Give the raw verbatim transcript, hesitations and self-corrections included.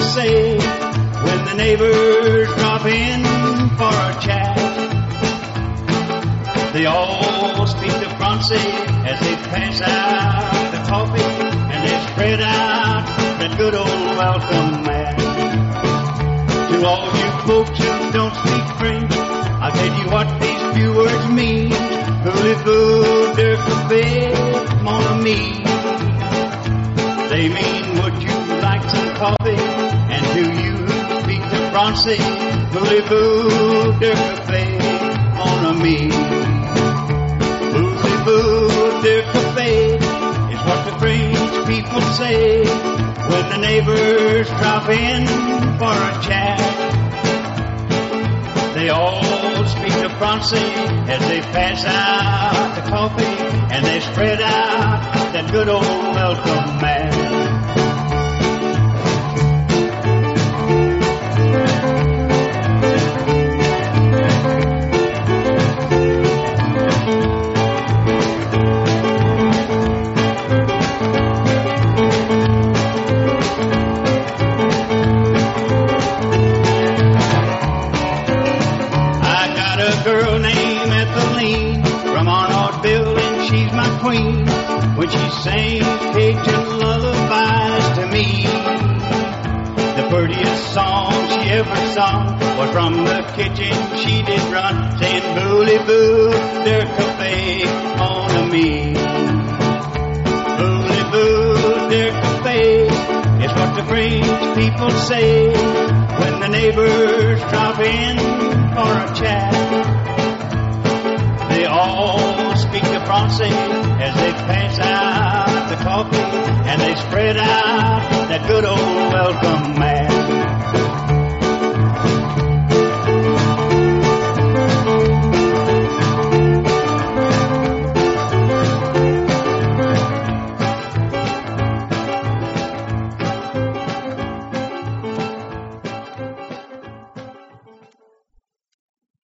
say when the neighbors drop in for a chat. They all speak to Francie as they pass out the coffee, and they spread out that good old welcome mat. To all you folks who don't speak French, I'll tell you what these few words mean. Voulez-vous de café, mon ami? They mean, would you like some coffee? And to you who speak the Francie, voulez-vous de café, mon ami? Voulez-vous de café is what the French people say when the neighbors drop in for a chat. They all speak to Francie as they pass out the coffee, and they spread out that good old welcome mat. Girl named Ethelene from Arnoldville, and she's my queen when she sings Cajun lullabies to me. The prettiest song she ever sung was from the kitchen she did run, saying voulez-vous de café, mon ami? Voulez-vous de café is what the French people say when the neighbors drop in for a chat. They all speak to Francie as they pass out the coffee, and they spread out that good old welcome mat.